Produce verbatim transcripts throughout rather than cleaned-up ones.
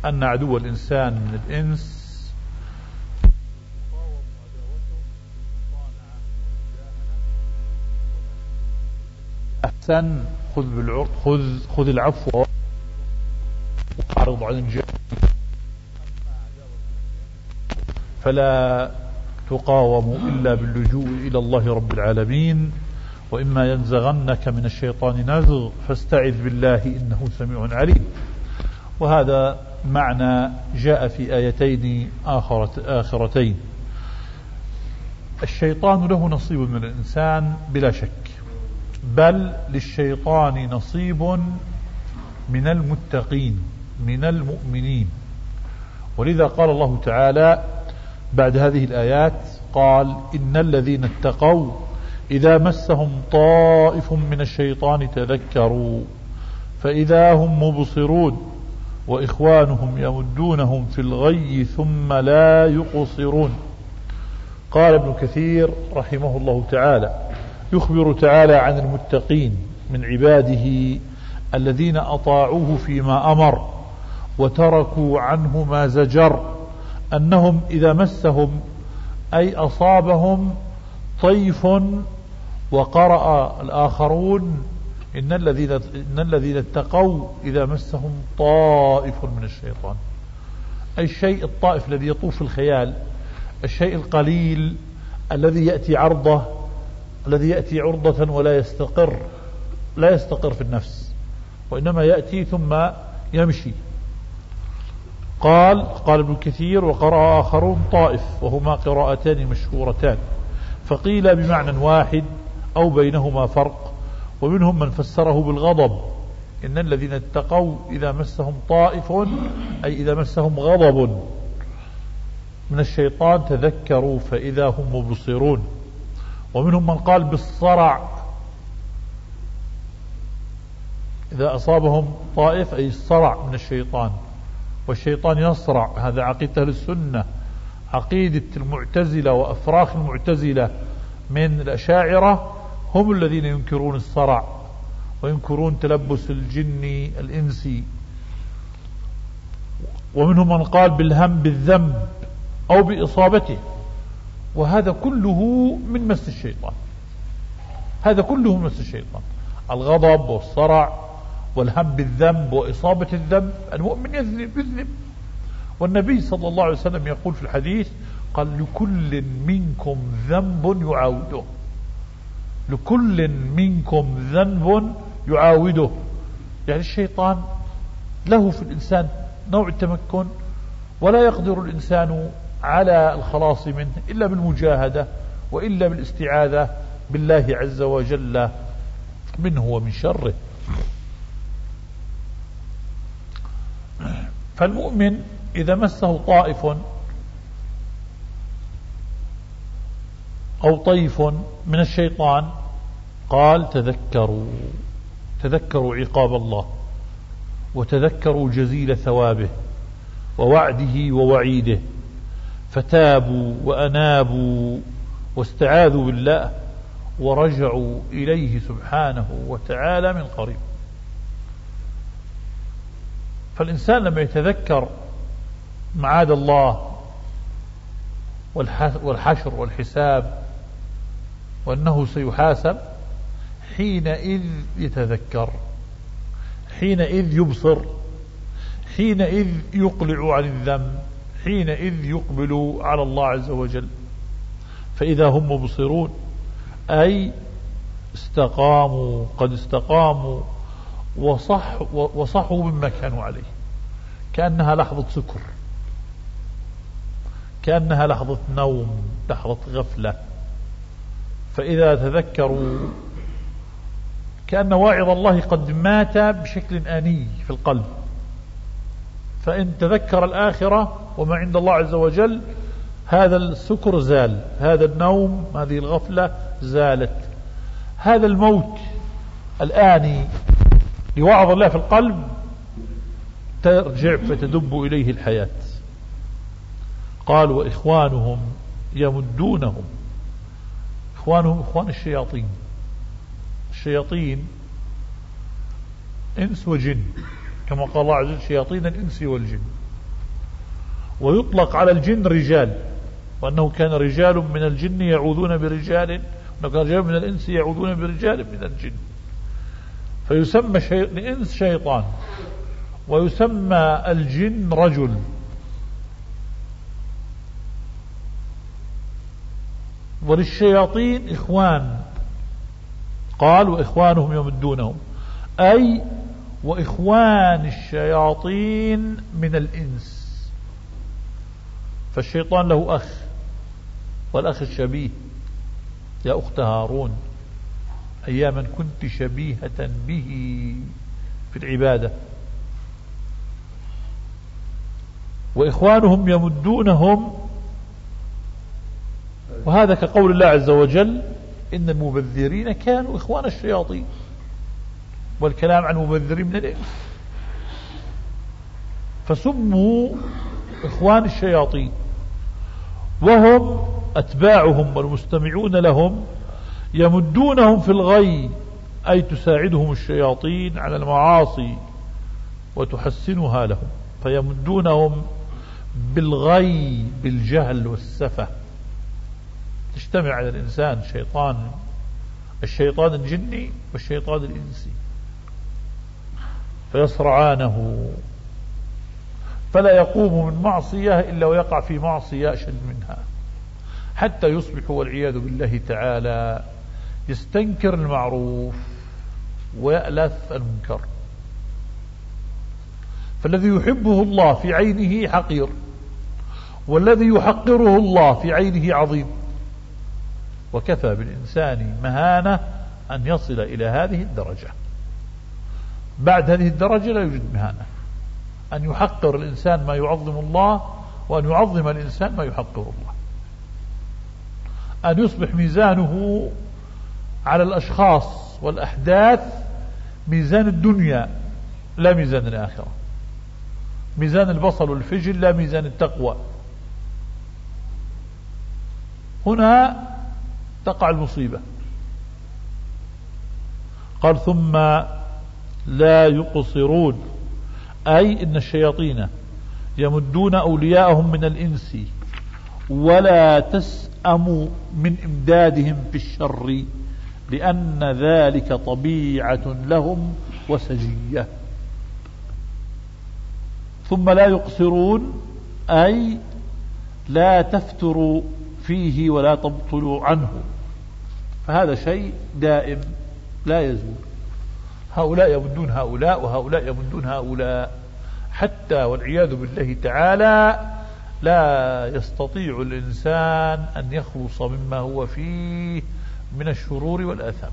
أن عدو الإنسان من الإنس أحسن خذ بالعرض خذ خذ العفو وأعرض عن الجهل، فلا تقاوم إلا باللجوء إلى الله رب العالمين. وإما ينزغنك من الشيطان نزغ فاستعذ بالله إنه سميع عليم. وهذا معنى جاء في آيتين آخرتين. الشيطان له نصيب من الإنسان بلا شك، بل للشيطان نصيب من المتقين من المؤمنين. ولذا قال الله تعالى بعد هذه الآيات قال إن الذين اتقوا إذا مسهم طائف من الشيطان تذكروا فإذا هم مبصرون وإخوانهم يمدونهم في الغي ثم لا يقصرون. قال ابن كثير رحمه الله تعالى يخبر تعالى عن المتقين من عباده الذين أطاعوه فيما أمر وتركوا عنه ما زجر، أنهم إذا مسهم أي أصابهم طيف، وقرأ الآخرون إن الذين إن الذين اتقوا إذا مسهم طائف من الشيطان، أي الشيء الطائف الذي يطوف في الخيال، الشيء القليل الذي يأتي عرضة الذي يأتي عرضة ولا يستقر لا يستقر في النفس، وإنما يأتي ثم يمشي. قال قال ابن كثير وقرأ آخرون طائف، وهما قراءتان مشهورتان، فقيل بمعنى واحد أو بينهما فرق. ومنهم من فسره بالغضب، إن الذين اتقوا إذا مسهم طائف أي إذا مسهم غضب من الشيطان تذكروا فإذا هم مبصرون. ومنهم من قال بالصرع، إذا أصابهم طائف أي الصرع من الشيطان، والشيطان يصرع. هذا عقيدة السنة. عقيدة المعتزلة وأفراخ المعتزلة من الأشاعرة هم الذين ينكرون الصرع وينكرون تلبس الجن الإنسي. ومنهم من قال بالهم بالذنب أو بإصابته، وهذا كله من مس الشيطان. هذا كله من مس الشيطان، الغضب والصرع والهم بالذنب وإصابة الذنب. المؤمن يذنب يذنب والنبي صلى الله عليه وسلم يقول في الحديث قال لكل منكم ذنب يعاوده، لكل منكم ذنب يعاوده. يعني الشيطان له في الإنسان نوع التمكن، ولا يقدر الإنسان على الخلاص منه إلا بالمجاهدة وإلا بالاستعاذة بالله عز وجل منه ومن شره. فالمؤمن إذا مسه طائف أو طيف من الشيطان قال تذكروا تذكروا عقاب الله، وتذكروا جزيل ثوابه ووعده ووعيده، فتابوا وأنابوا واستعاذوا بالله ورجعوا إليه سبحانه وتعالى من قريب. فالإنسان لما يتذكر معاد الله والحشر والحساب وأنه سيحاسب، حينئذ يتذكر، حينئذ يبصر، حينئذ يقلع عن الذنب، حينئذ يقبل على الله عز وجل. فإذا هم مبصرون أي استقاموا، قد استقاموا وصح وصحوا مما كانوا عليه، كأنها لحظة سكر، كأنها لحظة نوم، لحظة غفلة. فإذا تذكروا كأن واعظ الله قد مات بشكل آني في القلب، فإن تذكر الآخرة وما عند الله عز وجل هذا السكر زال، هذا النوم، هذه الغفلة زالت. هذا الموت الآني لوعظ الله في القلب ترجع فتدب إليه الحياة. قال وإخوانهم يمدونهم، إخوانهم إخوان الشياطين، الشياطين إنس وجن، كما قال الله عز وجل شياطين الإنس والجن. ويطلق على الجن رجال، وأنه كان رجال من الجن يعوذون برجال، وأنه كان رجال من الإنس يعوذون برجال من الجن، فيسمى شي... الإنس شيطان، ويسمى الجن رجل. وللشياطين إخوان، قال وإخوانهم يمدونهم، أي وإخوان الشياطين من الإنس. فالشيطان له أخ، والأخ الشبيه. يا أخت هارون أياما كنت شبيهة به في العبادة. وإخوانهم يمدونهم، وهذا كقول الله عز وجل إن المبذرين كانوا إخوان الشياطين، والكلام عن المبذرين من الإنس، فسموا إخوان الشياطين، وهم أتباعهم والمستمعون لهم يمدونهم في الغي، أي تساعدهم الشياطين على المعاصي وتحسنها لهم، فيمدونهم بالغي بالجهل والسفة. تجتمع على الإنسان شيطان، الشيطان الجني والشيطان الإنسي، فيصرعانه فلا يقوم من معصية إلا ويقع في معصية أشد منها، حتى يصبح والعياذ بالله تعالى يستنكر المعروف ويألف المنكر. فالذي يحبه الله في عينه حقير، والذي يحقره الله في عينه عظيم. وكفى بالإنسان مهانة أن يصل إلى هذه الدرجة. بعد هذه الدرجة لا يوجد مهانة، أن يحقر الإنسان ما يعظم الله، وأن يعظم الإنسان ما يحقر الله. أن يصبح ميزانه على الأشخاص والأحداث ميزان الدنيا لا ميزان الآخرة، ميزان البصل والفجل لا ميزان التقوى. هنا تقع المصيبة. قال ثم لا يقصرون، أي إن الشياطين يمدون أولياءهم من الإنس ولا تسأموا من إمدادهم في الشر، لأن ذلك طبيعة لهم وسجية. ثم لا يقصرون، أي لا تفتروا فيه ولا تبطلوا عنه، فهذا شيء دائم لا يزول. هؤلاء يمدون هؤلاء وهؤلاء يمدون هؤلاء، حتى والعياذ بالله تعالى لا يستطيع الإنسان أن يخلص مما هو فيه من الشرور والآثام.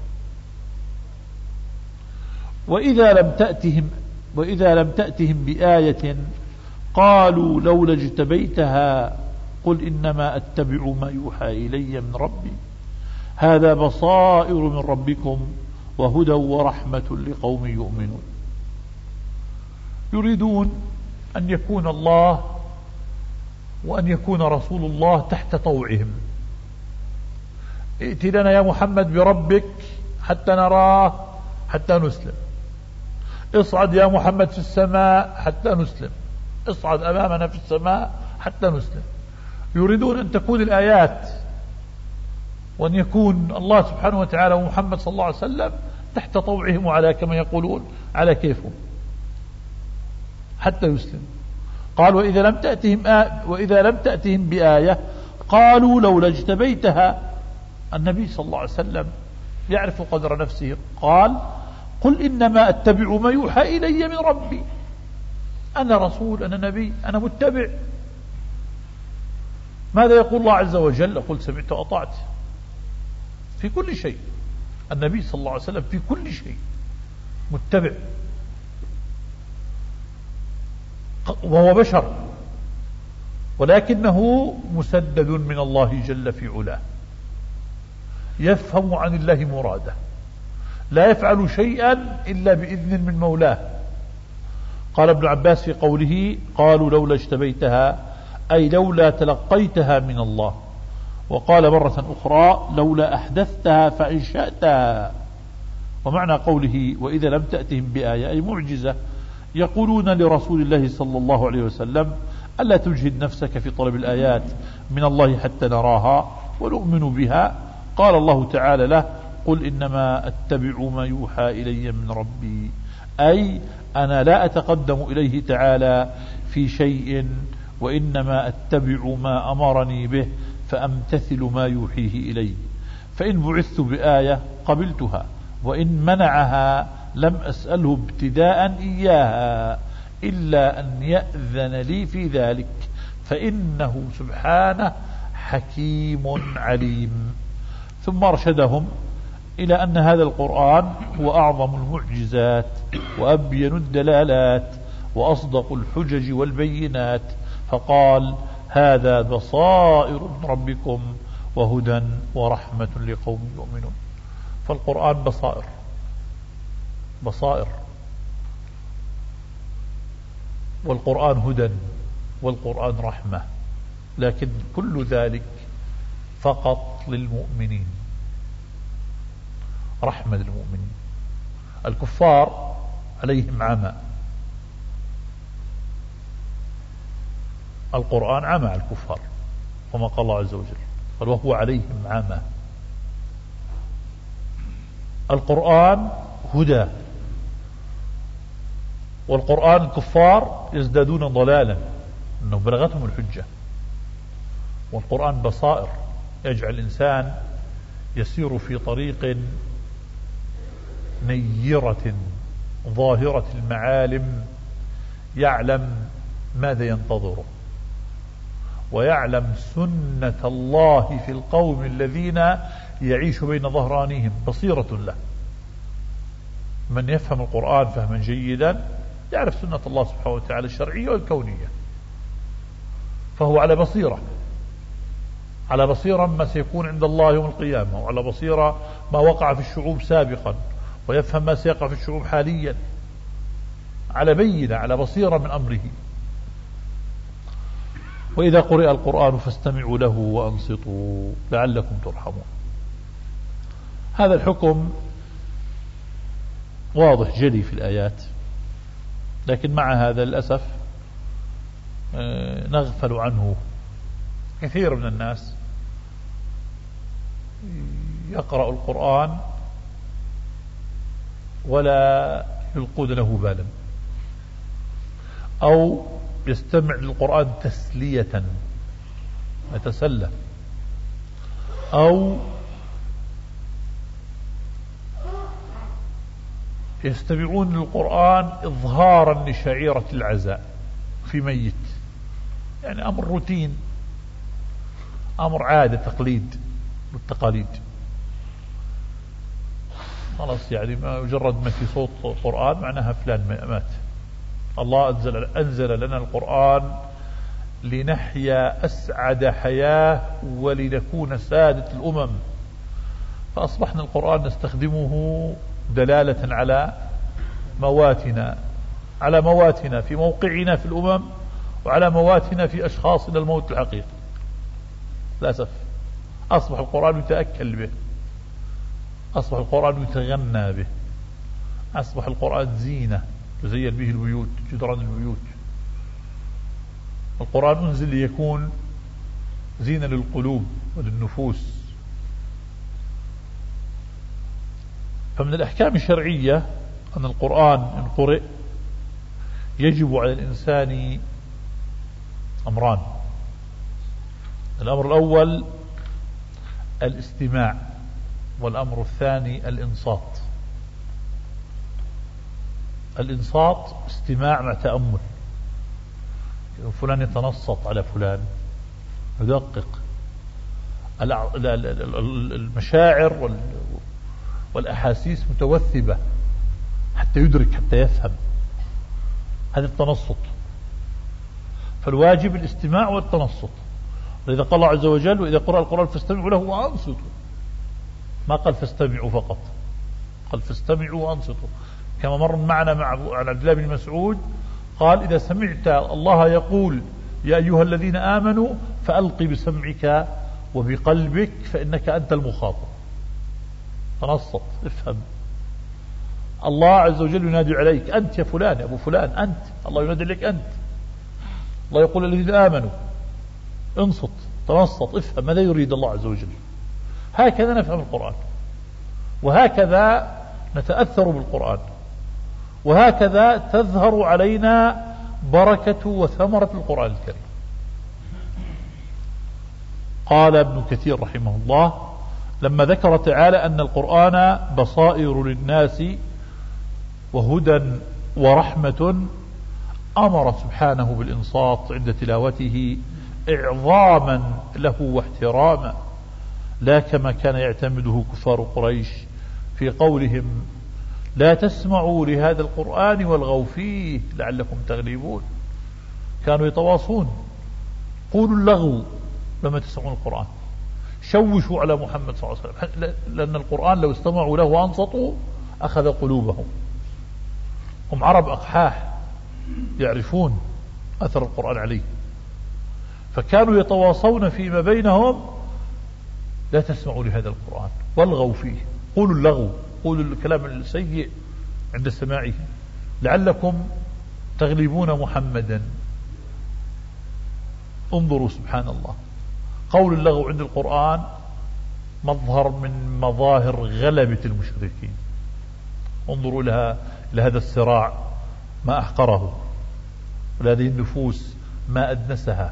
وإذا لم تأتهم وإذا لم تأتهم بآية قالوا لولا اجتبيتها قل إنما أتبع ما يوحى إلي من ربي هذا بصائر من ربكم وهدى ورحمة لقوم يؤمنون. يريدون أن يكون الله وأن يكون رسول الله تحت طوعهم. ائت لنا يا محمد بربك حتى نراه حتى نسلم، اصعد يا محمد في السماء حتى نسلم، اصعد أمامنا في السماء حتى نسلم. يريدون أن تكون الآيات وأن يكون الله سبحانه وتعالى ومحمد صلى الله عليه وسلم تحت طوعهم، وعلى كما يقولون على كيفهم حتى يسلم. قال وإذا لم تأتهم آ... وإذا لم تأتهم بآية قالوا لولا اجتبيتها. النبي صلى الله عليه وسلم يعرف قدر نفسه، قال قل إنما أتبع ما يوحى إلي من ربي، أنا رسول، أنا نبي، أنا متبع. ماذا يقول الله عز وجل؟ قل سمعت وأطعت في كل شيء. النبي صلى الله عليه وسلم في كل شيء متبع، وهو بشر ولكنه مسدد من الله جل في علاه، يفهم عن الله مراده، لا يفعل شيئا إلا بإذن من مولاه. قال ابن عباس في قوله قالوا لولا اجتبيتها أي لولا تلقيتها من الله. وقال مرة أخرى لولا أحدثتها فأنشأتها. ومعنى قوله وإذا لم تأتهم بآية أي معجزة يقولون لرسول الله صلى الله عليه وسلم ألا تجهد نفسك في طلب الآيات من الله حتى نراها ونؤمن بها؟ قال الله تعالى له: قل إنما أتبع ما يوحى إلي من ربي، أي أنا لا أتقدم إليه تعالى في شيء، وإنما أتبع ما أمرني به فأمتثل ما يوحيه إلي. فإن بعثت بآية قبلتها، وإن منعها لم أسأله ابتداء إياها إلا أن يأذن لي في ذلك، فإنه سبحانه حكيم عليم. ثم أرشدهم إلى أن هذا القرآن هو أعظم المعجزات وأبين الدلالات وأصدق الحجج والبينات، فقال: هذا بصائر من ربكم وهدى ورحمة لقوم يؤمنون. فالقرآن بصائر بصائر والقرآن هدى والقرآن رحمة، لكن كل ذلك فقط للمؤمنين، رحمة للمؤمنين. الكفار عليهم عمى، القرآن عمى على الكفار، وما قال الله عز وجل قال: وهو عليهم عمى. القرآن هدى، والقرآن الكفار يزدادون ضلالا أنه بلغتهم الحجة. والقرآن بصائر يجعل الإنسان يسير في طريق نيرة ظاهرة المعالم، يعلم ماذا ينتظره، ويعلم سنة الله في القوم الذين يعيش بين ظهرانهم، بصيرة له. من يفهم القرآن فهما جيدا يعرف سنة الله سبحانه وتعالى الشرعية والكونية، فهو على بصيرة، على بصيرة ما سيكون عند الله يوم القيامة، وعلى بصيرة ما وقع في الشعوب سابقا، ويفهم ما سيقع في الشعوب حاليا، على بينة، على بصيرة من أمره. وإذا قرئ القرآن فاستمعوا له وأنصتوا لعلكم ترحمون. هذا الحكم واضح جلي في الآيات، لكن مع هذا للأسف نغفل عنه. كثير من الناس يقرأ القرآن ولا يلقون له بالا، أو يستمع للقرآن تسلية يتسلى، أو يستمعون للقرآن إظهارا لشعيرة العزاء في ميت، يعني أمر روتين، أمر عادة، تقليد والتقاليد. خلاص، يعني مجرد ما في صوت قرآن معناها فلان مات. الله أنزل, أنزل لنا القرآن لنحيا أسعد حياة ولنكون سادة الأمم، فأصبحنا القرآن نستخدمه دلالة على مواتنا، على مواتنا في موقعنا في الأمم، وعلى مواتنا في أشخاصنا الموت الحقيقي. للأسف أصبح القرآن يتأكل به، أصبح القرآن يتغنى به، أصبح القرآن زينة تزين به البيوت، جدران البيوت. القرآن أنزل ليكون زينة للقلوب وللنفوس. فمن الأحكام الشرعية أن القرآن إن قرئ يجب على الإنسان أمران. الأمر الأول الاستماع، والأمر الثاني الإنصات. الإنصات استماع مع تأمل، فلان يتنصت على فلان، يدقق المشاعر والأحاسيس متوثبة حتى يدرك، حتى يفهم. هذا التنصت. فالواجب الاستماع والتنصت. لذا قال الله عز وجل: وإذا قرأ القرآن فاستمعوا له وأنصتوا. ما قال فاستمعوا فقط، قال فاستمعوا وأنصتوا. كما مر معنا مع عبد الله بن مسعود قال: إذا سمعت الله يقول يا أيها الذين آمنوا فألقي بسمعك وبقلبك فإنك أنت المخاطب. تنصت، افهم. الله عز وجل ينادي عليك: أنت يا فلان، يا أبو فلان، أنت. الله ينادي عليك أنت. الله يقول الذين آمنوا انصت تنصت افهم ماذا يريد الله عز وجل. هكذا نفهم القرآن، وهكذا نتأثر بالقرآن، وهكذا تظهر علينا بركة وثمرة القرآن الكريم. قال ابن كثير رحمه الله لما ذكر تعالى أن القرآن بصائر للناس وهدى ورحمة أمر سبحانه بالإنصات عند تلاوته إعظاما له واحتراما، لا كما كان يعتمده كفار قريش في قولهم لا تسمعوا لهذا القرآن والغوا فيه لعلكم تغلبون. كانوا يتواصون قولوا اللغو لما تسمعون القرآن، شوشوا على محمد صلى الله عليه وسلم، لأن القرآن لو استمعوا له وأنصتوا أخذ قلوبهم. هم عرب أقحاح يعرفون أثر القرآن عليه، فكانوا يتواصون فيما بينهم لا تسمعوا لهذا القرآن والغوا فيه، قولوا اللغو، قولوا الكلام السيء عند سماعه لعلكم تغلبون محمدا. انظروا سبحان الله، قول اللغو عند القرآن مظهر من مظاهر غلبة المشركين. انظروا لها لهذا الصراع ما أحقره، ولهذه النفوس ما أدنسها.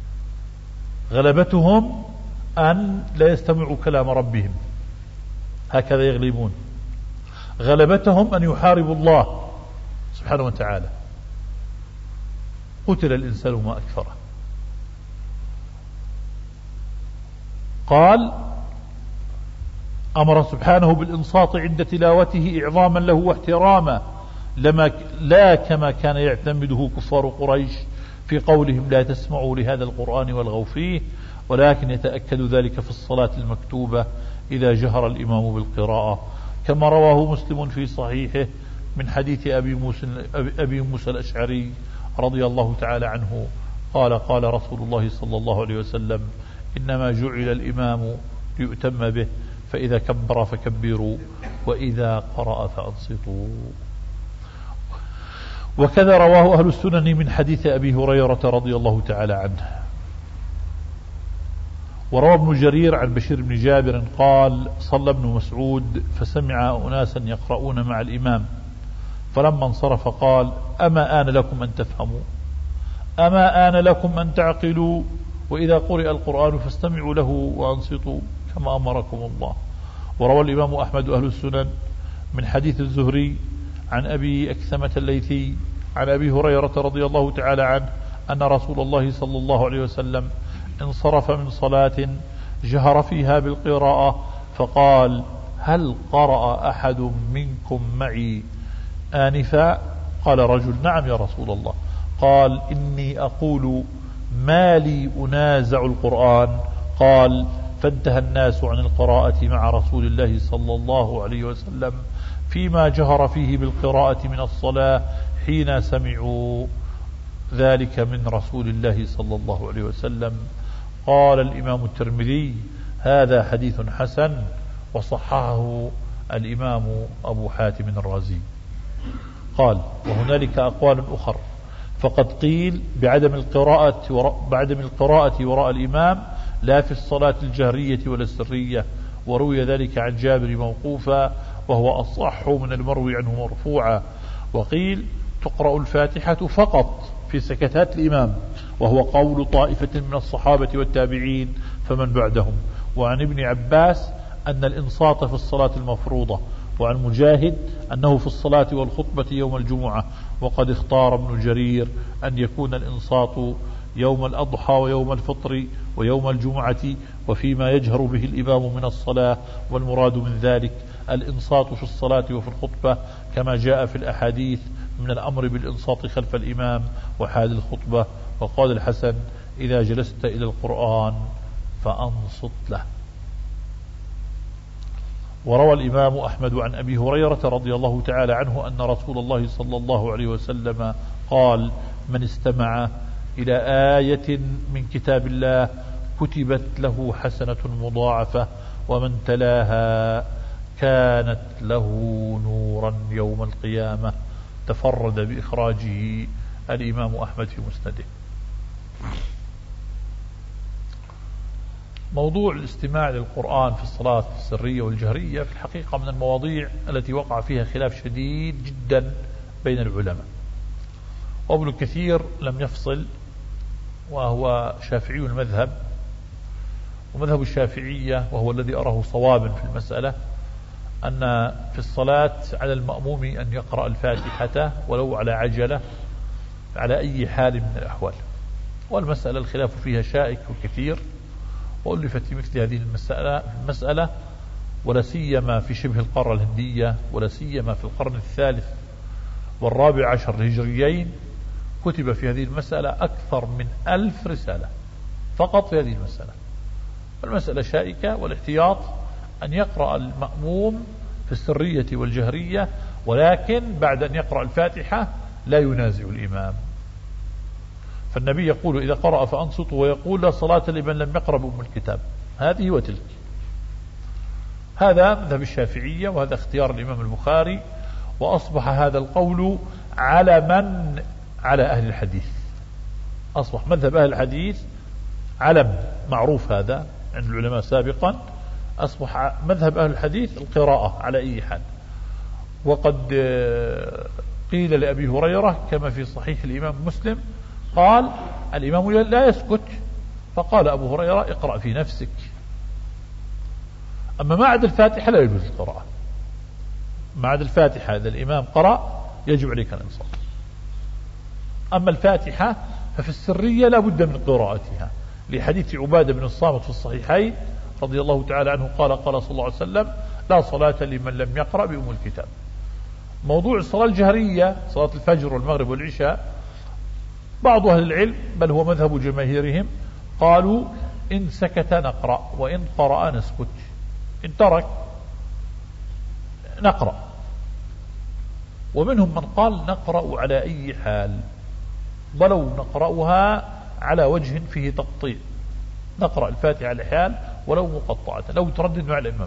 غلبتهم أن لا يستمعوا كلام ربهم، هكذا يغلبون. غلبتهم أن يحاربوا الله سبحانه وتعالى. قتل الإنسان ما أكثره. قال أمر سبحانه بالإنصات عند تلاوته إعظاما له واحتراما، لما لا كما كان يعتمده كفار قريش في قولهم لا تسمعوا لهذا القرآن والغوا فيه، ولكن يتأكد ذلك في الصلاة المكتوبة إذا جهر الإمام بالقراءة، كما رواه مسلم في صحيحه من حديث أبي موسى, أبي موسى الأشعري رضي الله تعالى عنه قال قال رسول الله صلى الله عليه وسلم إنما جعل الإمام ليؤتم به، فإذا كبر فكبروا وإذا قرأ فأنصتوا. وكذا رواه أهل السنن من حديث أبي هريرة رضي الله تعالى عنه. وروى ابن جرير عن بشير بن جابر قال صلى ابن مسعود فسمع أناسا يقرؤون مع الإمام، فلما انصرف قال أما آن لكم أن تفهموا، أما آن لكم أن تعقلوا، وإذا قرئ القرآن فاستمعوا له وأنصتوا كما أمركم الله. وروى الإمام أحمد أهل السنن من حديث الزهري عن أبي أكثمة الليثي عن أبي هريرة رضي الله تعالى عنه أن رسول الله صلى الله عليه وسلم انصرف من صلاة جهر فيها بالقراءة فقال هل قرأ أحد منكم معي آنفا؟ قال رجل نعم يا رسول الله. قال إني أقول ما لي أنازع القرآن. قال فانتهى الناس عن القراءة مع رسول الله صلى الله عليه وسلم فيما جهر فيه بالقراءة من الصلاة حين سمعوا ذلك من رسول الله صلى الله عليه وسلم. قال الإمام الترمذي هذا حديث حسن، وصححه الإمام أبو حاتم الرازي. قال وهنالك أقوال أخر، فقد قيل بعدم القراءة وراء بعدم القراءة وراء الإمام لا في الصلاة الجهرية ولا السرية، وروي ذلك عن جابر موقوفا وهو أصح من المروي عنه مرفوعا. وقيل تقرأ الفاتحة فقط في سكتات الإمام، وهو قول طائفة من الصحابة والتابعين فمن بعدهم. وعن ابن عباس أن الإنصات في الصلاة المفروضة، وعن مجاهد أنه في الصلاة والخطبة يوم الجمعة. وقد اختار ابن جرير أن يكون الإنصات يوم الأضحى ويوم الفطر ويوم الجمعة وفيما يجهر به الإمام من الصلاة، والمراد من ذلك الإنصات في الصلاة وفي الخطبة كما جاء في الأحاديث من الأمر بالإنصات خلف الإمام وحال الخطبة. وقال الحسن إذا جلست إلى القرآن فأنصت له. وروى الإمام أحمد عن أبي هريرة رضي الله تعالى عنه أن رسول الله صلى الله عليه وسلم قال من استمع إلى آية من كتاب الله كتبت له حسنة مضاعفة، ومن تلاها كانت له نورا يوم القيامة. تفرد بإخراجه الإمام أحمد في مسنده. موضوع الاستماع للقرآن في الصلاة السرية والجهرية في الحقيقة من المواضيع التي وقع فيها خلاف شديد جدا بين العلماء. وابن كثير لم يفصل، وهو شافعي المذهب، ومذهب الشافعية وهو الذي أراه صوابا في المسألة أن في الصلاة على المأموم أن يقرأ الفاتحة ولو على عجلة على أي حال من الأحوال. والمسألة الخلاف فيها شائك وكثير، وألفت في مثل هذه المسألة, المسألة ولا سيما في شبه القارة الهندية، ولا سيما في القرن الثالث والرابع عشر الهجريين، كتب في هذه المسألة أكثر من ألف رسالة فقط في هذه المسألة. المسألة شائكة، والاحتياط أن يقرأ المأموم في السرية والجهرية، ولكن بعد أن يقرأ الفاتحة لا ينازع الإمام. فالنبي يقول إذا قرأ فأنصتوا، ويقول لا صلاة لمن لم يقرأ بأم الكتاب، هذه وتلك. هذا مذهب الشافعية، وهذا اختيار الإمام البخاري، وأصبح هذا القول على من على أهل الحديث. أصبح مذهب أهل الحديث علم معروف هذا عند العلماء سابقا، أصبح مذهب أهل الحديث القراءة على أي حال. وقد قيل لأبي هريرة كما في صحيح الإمام مسلم قال الإمام لا يسكت، فقال أبو هريرة اقرأ في نفسك. أما ما عدا الفاتحة لا يجوز القراءة. ما عدا الفاتحة إذا الإمام قرأ يجب عليك الإنصات. أما الفاتحة ففي السرية لا بد من قراءتها، لحديث عبادة بن الصامت في الصحيحين رضي الله تعالى عنه قال قال صلى الله عليه وسلم لا صلاة لمن لم يقرأ بأم الكتاب. موضوع الصلاة الجهرية صلاة الفجر والمغرب والعشاء، بعض أهل العلم بل هو مذهب جماهيرهم قالوا إن سكت نقرأ، وإن قرأ نسكت، إن ترك نقرأ. ومنهم من قال نقرأ على أي حال، ولو نقرأها على وجه فيه تقطيع، نقرأ الفاتحة على حال ولو مقطعة، لو تردد مع الإمام.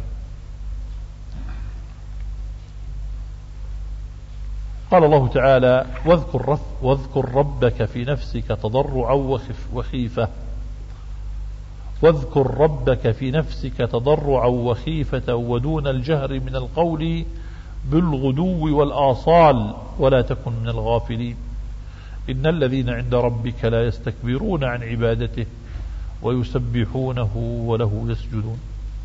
قال الله تعالى واذكر, رف واذكر ربك في نفسك تضرعا وخيفة واذكر ربك في نفسك تضرعا وخيفة ودون الجهر من القول بالغدو والآصال ولا تكن من الغافلين إن الذين عند ربك لا يستكبرون عن عبادته ويسبحونه وله يسجدون.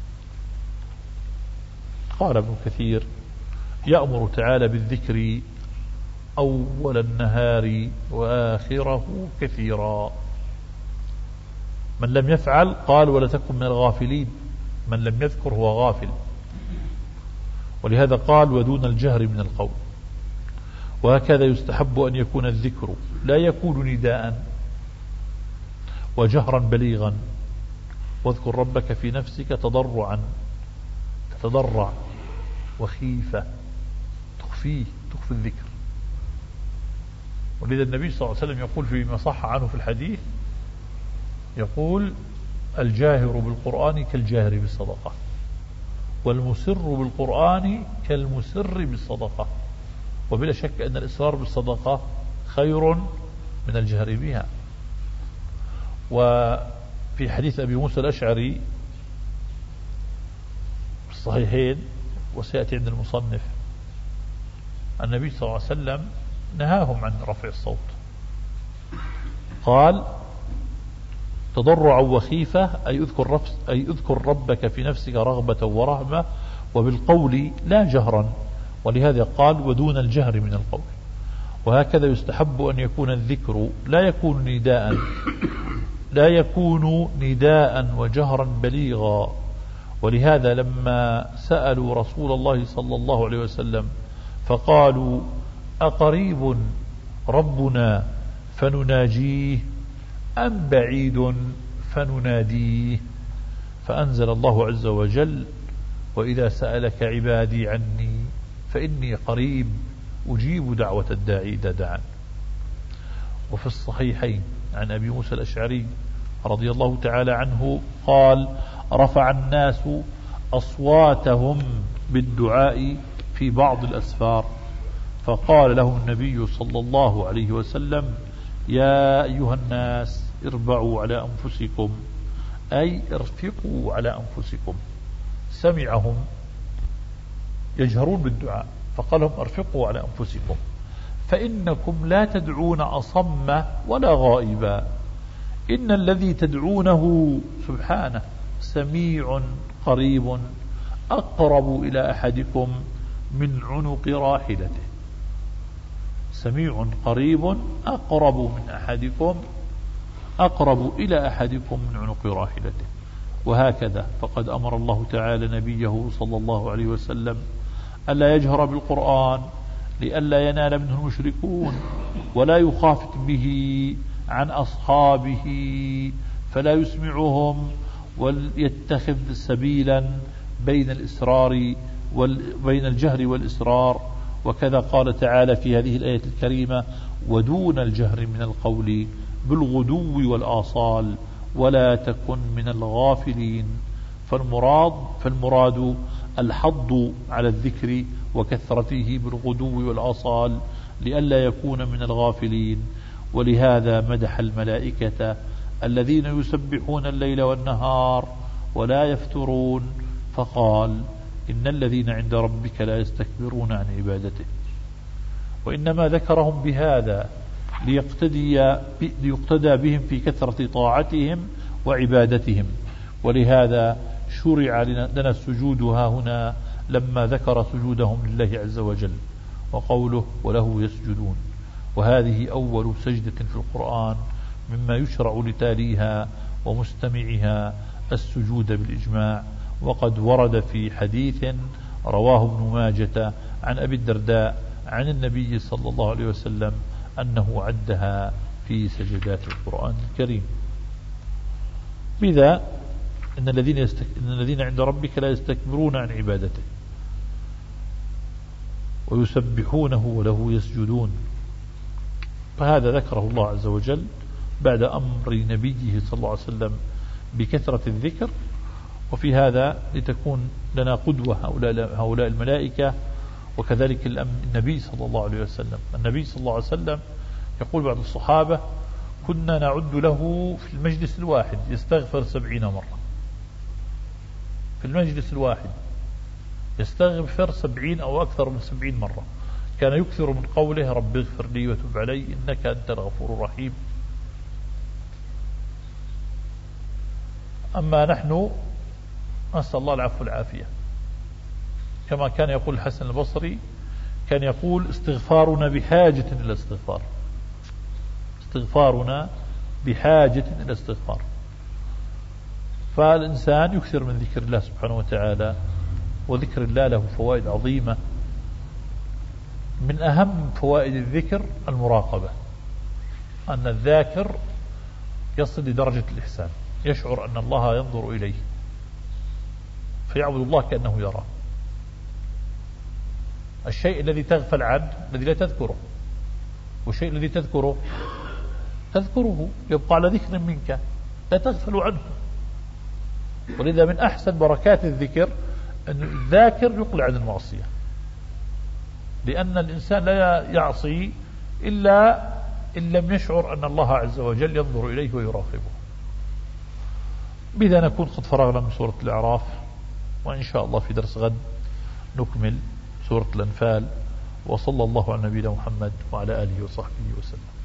قال ابن كثير يأمر تعالى بالذكر أول النهار وآخره كثيرا. من لم يفعل قال ولا تكن من الغافلين، من لم يذكر هو غافل، ولهذا قال ودون الجهر من القول. وهكذا يستحب أن يكون الذكر لا يكون نداء وجهرا بليغا. واذكر ربك في نفسك تضرعا، تتضرع، وخيفة تخفيه، تخفي الذكر. ولذا النبي صلى الله عليه وسلم يقول فيما صح عنه في الحديث، يقول الجاهر بالقرآن كالجاهر بالصدقة، والمسر بالقرآن كالمسر بالصدقة. وبلا شك أن الإسرار بالصدقة خير من الجهر بها. وفي حديث أبي موسى الأشعري في الصحيحين وسيأتي عند المصنف، النبي صلى الله عليه وسلم نهاهم عن رفع الصوت، قال تضرعا وخيفة أي اذكر, رب أي اذكر ربك في نفسك رغبة ورهبة وبالقول لا جهرا. ولهذا قال ودون الجهر من القول. وهكذا يستحب أن يكون الذكر لا يكون نداء لا يكون نداء وجهرا بليغا. ولهذا لما سألوا رسول الله صلى الله عليه وسلم فقالوا أقريب ربنا فنناجيه أم بعيد فنناديه، فأنزل الله عز وجل وإذا سألك عبادي عني فإني قريب أجيب دعوة الداعي إذا دعان. وفي الصحيحين عن أبي موسى الأشعري رضي الله تعالى عنه قال رفع الناس أصواتهم بالدعاء في بعض الأسفار، فقال لهم النبي صلى الله عليه وسلم يا أيها الناس اربعوا على أنفسكم أي ارفقوا على أنفسكم. سمعهم يجهرون بالدعاء فقال لهم ارفقوا على أنفسكم فإنكم لا تدعون أصم ولا غائبا، إن الذي تدعونه سبحانه سميع قريب أقرب إلى أحدكم من عنق راحلته. سميع قريب أقرب من أحدكم أقرب إلى أحدكم من عنق راحلته. وهكذا فقد أمر الله تعالى نبيه صلى الله عليه وسلم ألا يجهر بالقرآن لئلا ينال منه المشركون ولا يخافت به عن أصحابه فلا يسمعهم وليتخذ سبيلا بين الإسرار وبين الجهر والإسرار. وكذا قال تعالى في هذه الآية الكريمة ودون الجهر من القول بالغدو والآصال ولا تكن من الغافلين. فالمراد, فالمراد الحض على الذكر وكثرته بالغدو والآصال لئلا يكون من الغافلين. ولهذا مدح الملائكة الذين يسبحون الليل والنهار ولا يفترون فقال إن الذين عند ربك لا يستكبرون عن عبادته. وإنما ذكرهم بهذا ليقتدي, ليقتدى بهم في كثرة طاعتهم وعبادتهم. ولهذا شرع لنا السجود ها هنا لما ذكر سجودهم لله عز وجل وقوله وله يسجدون. وهذه أول سجدة في القرآن مما يشرع لتاليها ومستمعها السجود بالإجماع. وقد ورد في حديث رواه ابن ماجة عن أبي الدرداء عن النبي صلى الله عليه وسلم أنه عدها في سجدات القرآن الكريم. بذا إن الذين, يستك... إن الذين عند ربك لا يستكبرون عن عبادته ويسبحونه وله يسجدون. فهذا ذكره الله عز وجل بعد أمر نبيه صلى الله عليه وسلم بكثرة الذكر. وفي هذا لتكون لنا قدوة هؤلاء, هؤلاء الملائكة وكذلك النبي صلى الله عليه وسلم. النبي صلى الله عليه وسلم يقول بعض الصحابة كنا نعد له في المجلس الواحد يستغفر سبعين مرة. في المجلس الواحد يستغفر سبعين أو أكثر من سبعين مرة. كان يكثر من قوله رب اغفر لي وتب علي إنك أنت الغفور الرحيم. أما نحن نسأل الله العفو والعافية. كما كان يقول الحسن البصري كان يقول استغفارنا بحاجة إلى استغفار. استغفارنا بحاجة إلى استغفار. فالإنسان يكثر من ذكر الله سبحانه وتعالى. وذكر الله له فوائد عظيمة. من أهم فوائد الذكر المراقبة. أن الذاكر يصل لدرجة الإحسان يشعر أن الله ينظر إليه فيعبد الله كأنه يرى. الشيء الذي تغفل عنه الذي لا تذكره، والشيء الذي تذكره تذكره يبقى على ذكر منك لا تغفل عنه. ولذا من أحسن بركات الذكر أن الذاكر يقلع عن المعصية، لأن الإنسان لا يعصي إلا إن لم يشعر أن الله عز وجل ينظر إليه ويراقبه. بذا نكون قد فرغنا من سورة الأعراف، وإن شاء الله في درس غد نكمل سورة الأنفال. وصلى الله على نبينا محمد وعلى آله وصحبه وسلم.